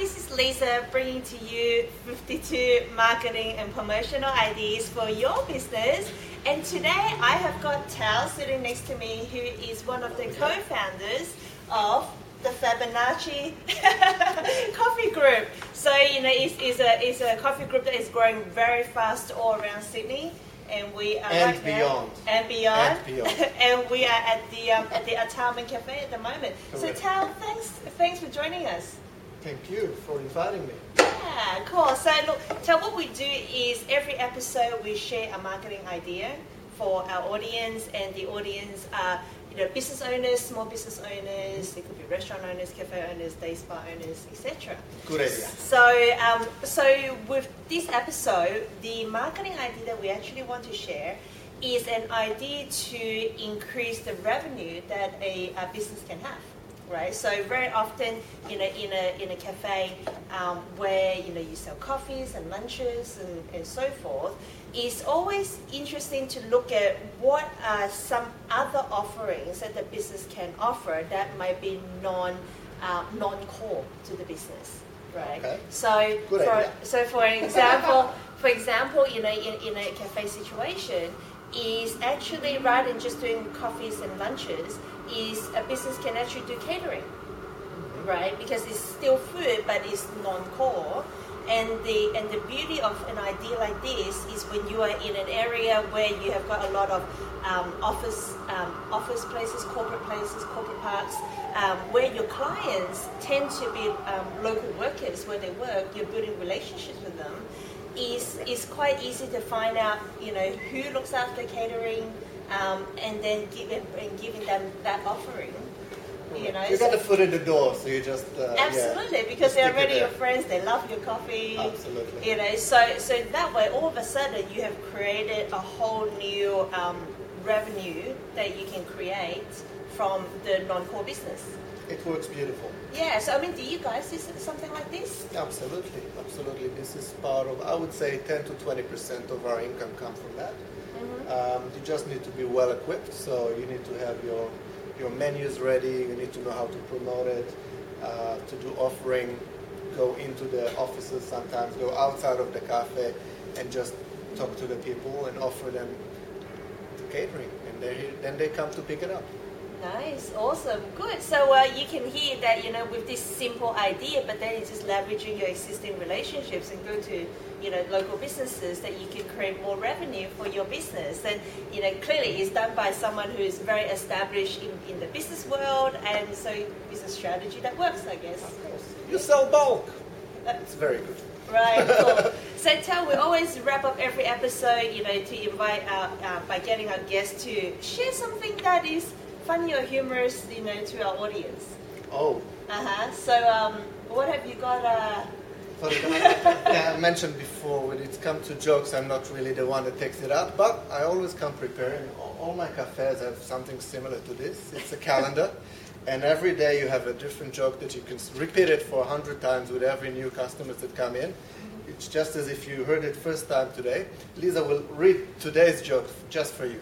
this is Lisa bringing to you 52 marketing and promotional ideas for your business. And today I have got Tal sitting next to me, who is one of the co-founders of the Fibonacci Coffee Group. So, it's a coffee group that is growing very fast all around Sydney. And we are and beyond. And beyond. And we are at the Atomic Cafe at the moment. Correct. So Tal, thanks for joining us. Thank you for inviting me. Yeah, cool. So look, Tal, what we do is every episode we share a marketing idea for our audience, and the audience are business owners, small business owners. It could be restaurant owners, cafe owners, day spa owners, etc. Good idea. So with this episode, the marketing idea that we actually want to share is an idea to increase the revenue that a business can have. Right, so very often, in a cafe where you sell coffees and lunches and so forth, it's always interesting to look at what are some other offerings that the business can offer that might be non-core to the business. Right. Okay. So for example, in a cafe situation, is actually rather than just doing coffees and lunches, is a business can actually do catering, right? Because it's still food, but it's non-core. And the beauty of an idea like this is when you are in an area where you have got a lot of office places, corporate parks, where your clients tend to be local workers where they work. You're building relationships with them. Is quite easy to find out, who looks after catering, and then giving them that offering. You got the foot in the door, so you just absolutely, because they're already your friends. They love your coffee. Absolutely. So that way, all of a sudden, you have created a whole new revenue that you can create from the non-core business. It works beautiful. Yeah, so do you guys do something like this? Absolutely. This is part of, I would say, 10 to 20% of our income comes from that. Mm-hmm. You just need to be well equipped, so you need to have your menus ready, you need to know how to promote it, to do offering, go into the offices sometimes, go outside of the cafe and just talk to the people and offer them catering, and then they come to pick it up. Nice, awesome, good. So you can hear that, with this simple idea, but then it's just leveraging your existing relationships and go to, local businesses that you can create more revenue for your business. And, clearly it's done by someone who is very established in the business world, and so it's a strategy that works, I guess. Of course. You sell bulk. It's very good. Right, cool. So Tal, we always wrap up every episode, to invite by getting our guests to share something that is funny or humorous, to our audience. Oh. So, what have you got? I mentioned before, when it comes to jokes, I'm not really the one that takes it up, but I always come prepared. All my cafes have something similar to this. It's a calendar, and every day you have a different joke that you can repeat it for 100 times with every new customers that come in. It's just as if you heard it first time today. Lisa will read today's joke just for you.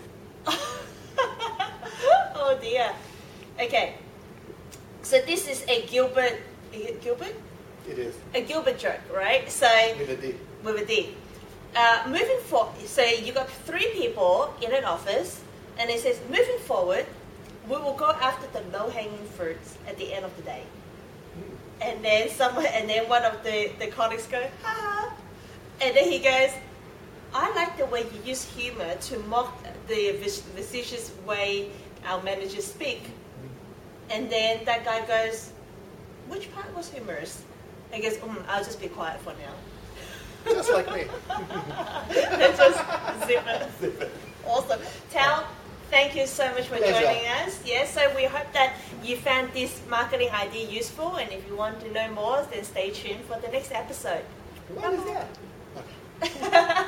Oh dear. Okay. So this is a Gilbert. Gilbert? It is. A Gilbert joke, right? So With a D. With a D. Moving forward, so you got 3 people in an office, and it says, moving forward, we will go after the low-hanging fruits at the end of the day. And then one of the colleagues go, ha ha. And then he goes, I like the way you use humor to mock the facetious way our managers speak. And then that guy goes, which part was humorous? And he goes, I'll just be quiet for now. Just like me. Just zip it. Awesome. Tal, thank you so much for joining us. Yes, so we hope that you found this marketing idea useful, and if you want to know more, then stay tuned for the next episode. What is that?